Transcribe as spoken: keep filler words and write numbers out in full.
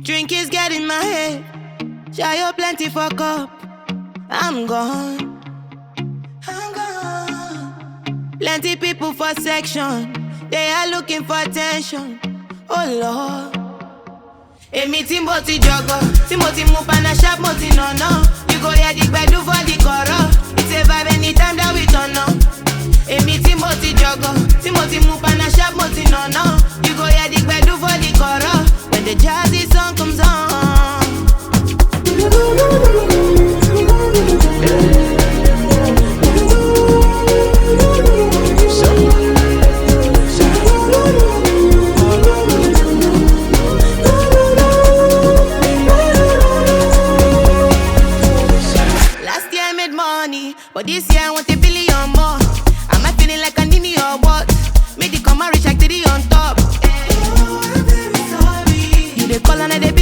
Drink is getting my head. Shy up plenty for cup. I'm gone. I'm gone. Plenty people for section. They are looking for attention. Oh Lord. Emi tí mo ti jọgọ, tí mo ti mú pana sharp mo ti nànà. You go hear the gbedu for the kọ̀rọ̀. It's a vibe anytime that we turn up. Emi tí mo ti jọgọ, tí mo ti mú pana sharp mo ti nànà. You go hear the gbedu for the kọ̀rọ̀. When the jazzy song comes on. Last year I made money, but this year I want a billion more. Am I feeling like a ninny or what? Made the comma reach like three on top. You dey call and I dey